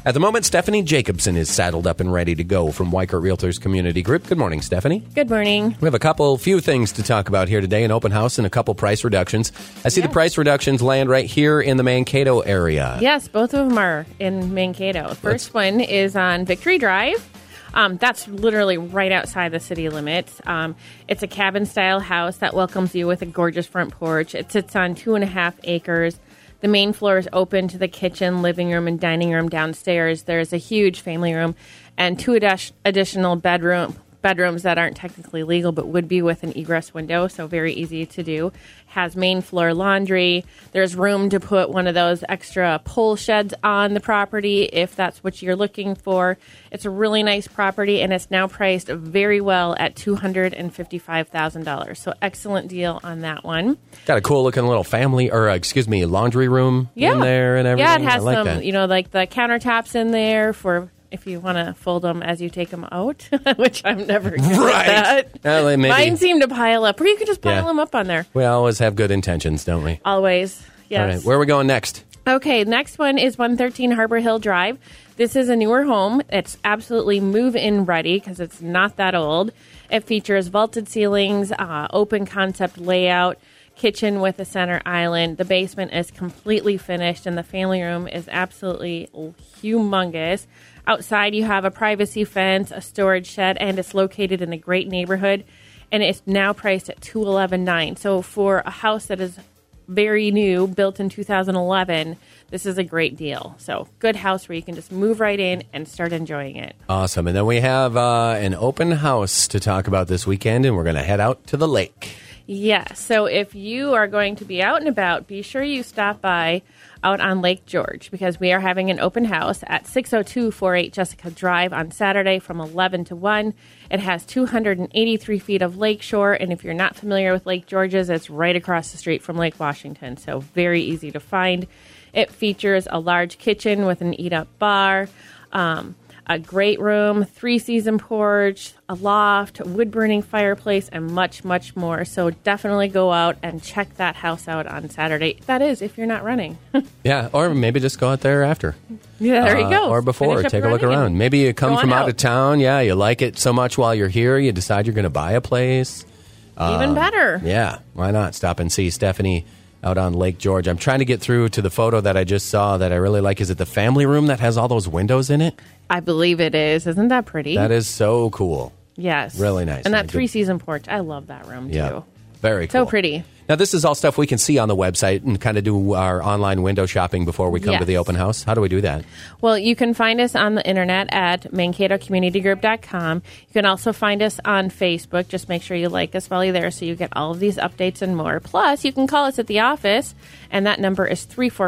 At the moment, Stephanie Jacobson is saddled up and ready to go from Weikert Realtors Community Group. Good morning, Stephanie. Good morning. We have a few things to talk about here today, an open house and a couple price reductions. I see the price reductions land right here in the Mankato area. Yes, both of them are in Mankato. First one is on Victory Drive. That's literally right outside the city limits. It's a cabin-style house that welcomes you with a gorgeous front porch. It sits on 2.5 acres. The main floor is open to the kitchen, living room, and dining room downstairs. There's a huge family room and 2 additional bedrooms that aren't technically legal but would be with an egress window, so very easy to do. Has main floor laundry. There's room to put one of those extra pole sheds on the property if that's what you're looking for. It's a really nice property, and it's now priced very well at $255,000. So excellent deal on that one. Got a cool looking little laundry room in there and everything. Yeah, it has like some, that. like the countertops in there for if you want to fold them as you take them out, which I'm never good at that. Mine seem to pile up, or you can just pile them up on there. We always have good intentions, don't we? Always, yes. All right, where are we going next? Okay, next one is 113 Harbor Hill Drive. This is a newer home. It's absolutely move-in ready because it's not that old. It features vaulted ceilings, open concept layout, kitchen with a center island. The basement is completely finished, and the family room is absolutely humongous. Outside, you have a privacy fence, a storage shed, and it's located in a great neighborhood, and it's now priced at $211,900. So for a house that is very new, built in 2011, this is a great deal. So good house where you can just move right in and start enjoying it. Awesome. And then we have an open house to talk about this weekend, and we're going to head out to the lake. Yeah, so if you are going to be out and about, be sure you stop by out on Lake George because we are having an open house at 60248 Jessica Drive on Saturday from 11 to 1. It has 283 feet of lakeshore, and if you're not familiar with Lake George's, it's right across the street from Lake Washington, so very easy to find. It features a large kitchen with an eat-up bar, a great room, 3-season porch, a loft, wood-burning fireplace, and much, much more. So definitely go out and check that house out on Saturday. That is, if you're not running. Yeah, or maybe just go out there after. Yeah, there you go. Or before, take a look around. Maybe you come from out of town. Yeah, you like it so much while you're here, you decide you're going to buy a place. Even better. Yeah, why not? Stop and see Stephanie out on Lake George. I'm trying to get through to the photo that I just saw that I really like. Is it the family room that has all those windows in it? I believe it is. Isn't that pretty? That is so cool. Yes. Really nice. And that 3-season porch. I love that room, too. Very cool. So pretty. Now, this is all stuff we can see on the website and kind of do our online window shopping before we come to the open house. How do we do that? Well, you can find us on the internet at MankatoCommunityGroup.com. You can also find us on Facebook. Just make sure you like us while you're there so you get all of these updates and more. Plus, you can call us at the office, and that number is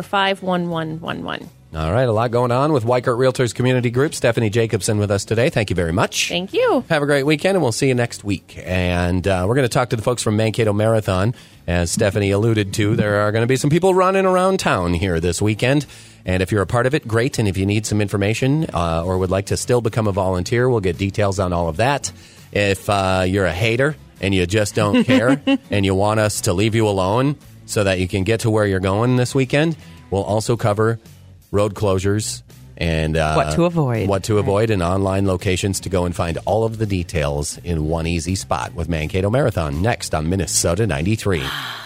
345-1111. All right, a lot going on with Weikert Realtors Community Group. Stephanie Jacobson with us today. Thank you very much. Thank you. Have a great weekend, and we'll see you next week. And we're going to talk to the folks from Mankato Marathon. As Stephanie alluded to, there are going to be some people running around town here this weekend. And if you're a part of it, great. And if you need some information or would like to still become a volunteer, we'll get details on all of that. If you're a hater and you just don't care and you want us to leave you alone so that you can get to where you're going this weekend, we'll also cover road closures and what to avoid and online locations to go and find all of the details in one easy spot with Mankato Marathon next on Minnesota 93.